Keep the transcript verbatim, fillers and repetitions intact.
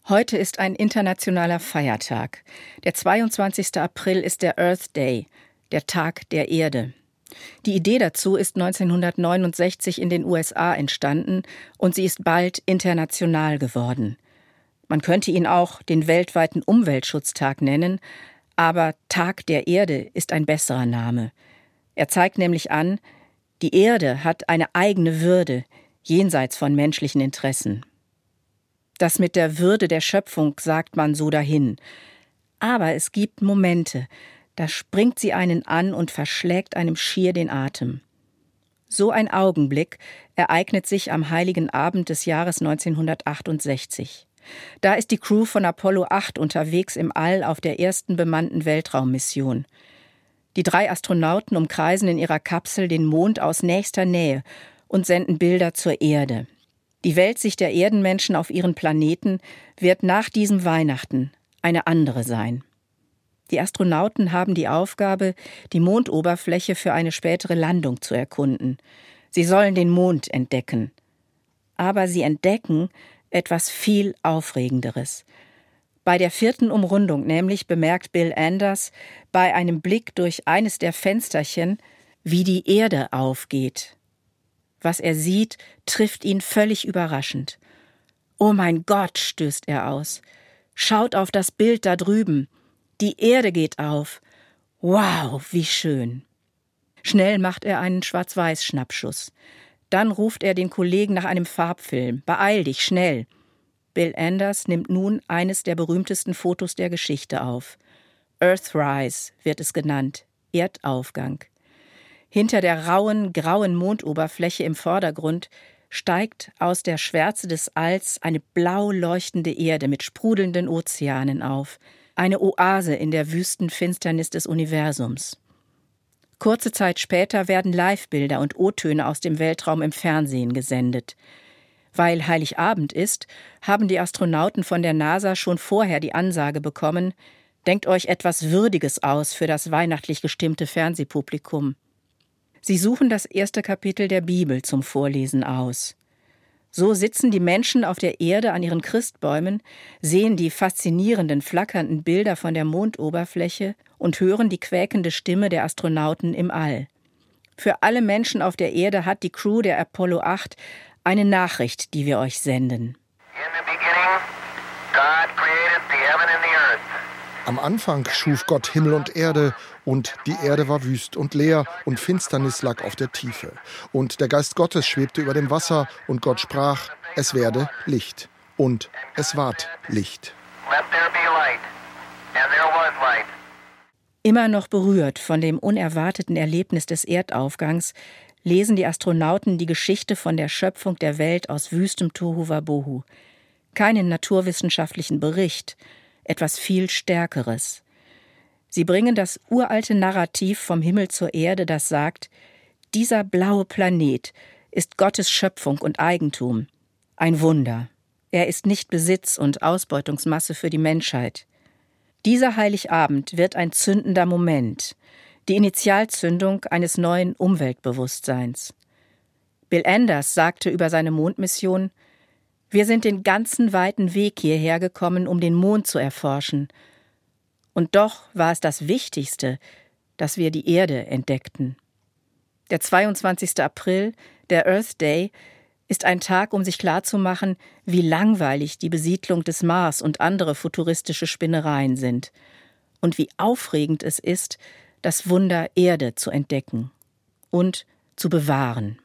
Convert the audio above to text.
Heute ist ein internationaler Feiertag. Der zweiundzwanzigster April ist der Earth Day, der Tag der Erde. Die Idee dazu ist neunzehnhundertneunundsechzig in den U S A entstanden und sie ist bald international geworden. Man könnte ihn auch den weltweiten Umweltschutztag nennen, aber Tag der Erde ist ein besserer Name. Er zeigt nämlich an, die Erde hat eine eigene Würde, jenseits von menschlichen Interessen. Das mit der Würde der Schöpfung sagt man so dahin. Aber es gibt Momente, da springt sie einen an und verschlägt einem schier den Atem. So ein Augenblick ereignet sich am heiligen Abend des Jahres neunzehnhundertachtundsechzig. Da ist die Crew von Apollo acht unterwegs im All auf der ersten bemannten Weltraummission. Die drei Astronauten umkreisen in ihrer Kapsel den Mond aus nächster Nähe und senden Bilder zur Erde. Die Weltsicht der Erdenmenschen auf ihren Planeten wird nach diesem Weihnachten eine andere sein. Die Astronauten haben die Aufgabe, die Mondoberfläche für eine spätere Landung zu erkunden. Sie sollen den Mond entdecken. Aber sie entdecken etwas viel Aufregenderes. Bei der vierten Umrundung nämlich bemerkt Bill Anders bei einem Blick durch eines der Fensterchen, wie die Erde aufgeht. Was er sieht, trifft ihn völlig überraschend. »Oh mein Gott«, stößt er aus. »Schaut auf das Bild da drüben. Die Erde geht auf. Wow, wie schön.« Schnell macht er einen Schwarz-Weiß-Schnappschuss. Dann ruft er den Kollegen nach einem Farbfilm. »Beeil dich, schnell!« Bill Anders nimmt nun eines der berühmtesten Fotos der Geschichte auf. Earthrise wird es genannt, Erdaufgang. Hinter der rauen, grauen Mondoberfläche im Vordergrund steigt aus der Schwärze des Alls eine blau leuchtende Erde mit sprudelnden Ozeanen auf, eine Oase in der wüsten Finsternis des Universums. Kurze Zeit später werden Livebilder und O-Töne aus dem Weltraum im Fernsehen gesendet. Weil Heiligabend ist, haben die Astronauten von der NASA schon vorher die Ansage bekommen: Denkt euch etwas Würdiges aus für das weihnachtlich gestimmte Fernsehpublikum. Sie suchen das erste Kapitel der Bibel zum Vorlesen aus. So sitzen die Menschen auf der Erde an ihren Christbäumen, sehen die faszinierenden, flackernden Bilder von der Mondoberfläche und hören die quäkende Stimme der Astronauten im All. Für alle Menschen auf der Erde hat die Crew der Apollo acht eine Nachricht, die wir euch senden. Am Anfang schuf Gott Himmel und Erde, und die Erde war wüst und leer, und Finsternis lag auf der Tiefe. Und der Geist Gottes schwebte über dem Wasser, und Gott sprach, es werde Licht. Und es ward Licht. Immer noch berührt von dem unerwarteten Erlebnis des Erdaufgangs, lesen die Astronauten die Geschichte von der Schöpfung der Welt aus wüstem Tohuwabohu. Keinen naturwissenschaftlichen Bericht, etwas viel Stärkeres. Sie bringen das uralte Narrativ vom Himmel zur Erde, das sagt, dieser blaue Planet ist Gottes Schöpfung und Eigentum. Ein Wunder. Er ist nicht Besitz und Ausbeutungsmasse für die Menschheit. Dieser Heiligabend wird ein zündender Moment, die Initialzündung eines neuen Umweltbewusstseins. Bill Anders sagte über seine Mondmission: Wir sind den ganzen weiten Weg hierher gekommen, um den Mond zu erforschen. Und doch war es das Wichtigste, dass wir die Erde entdeckten. Der zweiundzwanzigster April, der Earth Day, ist ein Tag, um sich klarzumachen, wie langweilig die Besiedlung des Mars und andere futuristische Spinnereien sind und wie aufregend es ist, das Wunder Erde zu entdecken und zu bewahren.